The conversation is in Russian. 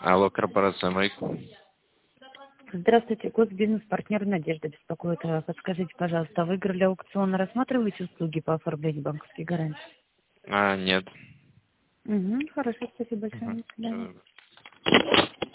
Алло, корпорация Майк. Здравствуйте, госбизнес-партнер Надежда беспокоит. Подскажите, пожалуйста, выиграли аукцион, рассматриваете услуги по оформлению банковских гарантий? Нет. Хорошо, спасибо большое. До свидания. Всё.